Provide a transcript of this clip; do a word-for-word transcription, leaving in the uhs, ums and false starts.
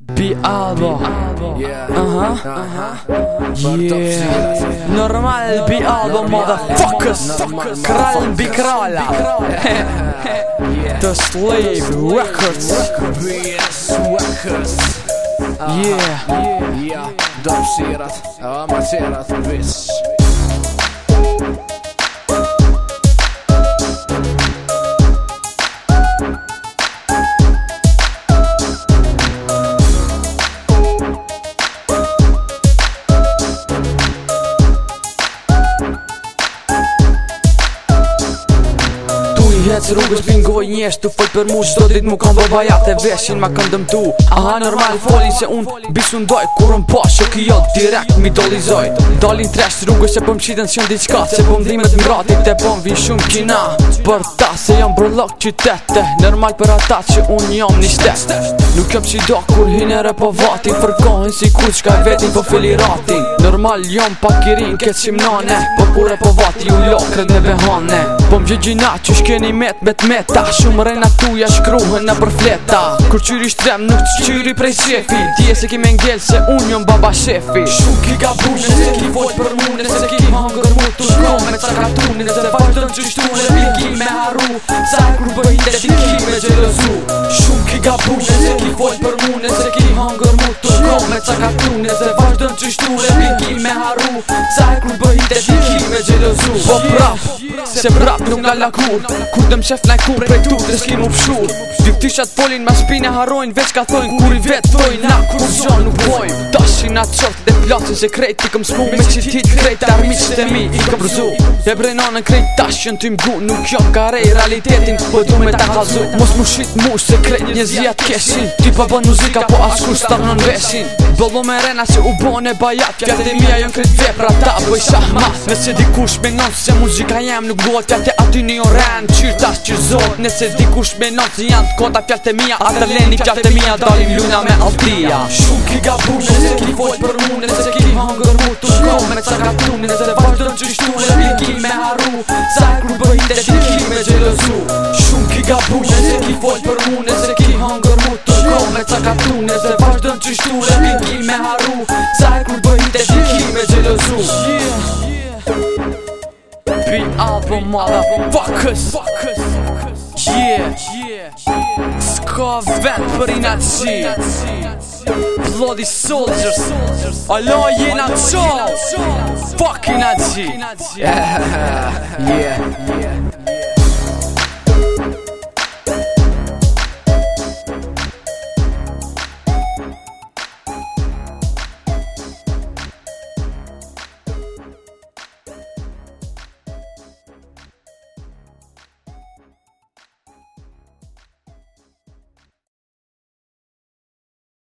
B-album. Aha. Yeah. Normal B-album, motherfuckers. Krallen B-kralla. The Slave Records. Yeah. Ja, dubserat, avancerat, visst. Hec rrugës pingoj njesht tu fol për mu qdo dit mu kam babajat e veshin ma kanë dëmtu. Aha normal folin se unë bisu ndoj kur unë pa që kjo direkt mi dolizoj. Dalin tresh rrugës se po m'qitën s'jon diçka, se po m'dhimet m'ratit e po m'vin shumë kina. Për ta se jam brëllok qytete, normal për ata që unë jam një shtet. Nuk jam si do kur hinere po vatin, fërkohin si kur qka vetin po fili ratin. Normal jam pak i rin këtë qimnane, po kure po vati u lokret me vehane. Po m'gjegjina që shkeni met bet meta, shumë rejna tuja shkruhen në përfleta. Kur qyri shtrem nuk të qyri prej shefi, dje se ki me ngell se unë jom baba shefi. Shumë ki gabune se ki vojt për mune, se ki hangër mu të shkome me cakatune, se vazhdojnë që shtune piki me haru, sa e kur bëjt e që ki me gjelozu. Shumë ki gabune se ki vojt për mune, se ki hangër mu të shkome me cakatune, se vazhdojnë që shtune piki me haru, sa e kur bëjt e që ki me gjelozu. Po prap, se prap nuk nga lakur, kur dëm shef naj kur prej tu të s'ki mu pshur. Dy këtishat folin ma shpine harojnë, veç ka thojnë kur i vetë thojnë, na kur gjon nuk bojnë. Tashin atë qort dhe plasin se krejt i këm s'mu me qitit krejt armiqt e mi i këm rëzu. E brenonën krejt tashin t'y mgu, nuk jo ka rej realitetin, po du me ta kazu. Mos mu shit mush se krejt njëzijat keshin, ti pa bën muzika po askur s'tarnon veshin. Bëllu me rena se u bone bajat, fjallë e mija jon krejt vepra ta bëj shahmat. Nëse dikush menon se muzika jem nuk duhet fjallë aty një oren qyrtash që zot. Nëse dikush menon se janë t'kota fjallë të mija, atë leni fjallë të mija dalim luna me altia. Shumë ki gabune se ki vojt për mune, se ki hangër mu të shkome me cakatune, se vazhdojnë që shtune piki me haru, sa e kur bëjt e që ki me gjelozu. Shumë ki gabune se ki vojt për mune, se ki hangër mu të shkome me cakatune, se vazhdojnë që shtune piki me haru, sa e kur bëjt e që ki me gjelozu. B-album, motherfuckers. Yeah. S'ka vend për i nazi, Bloody soldiers. Alo jena qo, fuck i nazi. Yeah.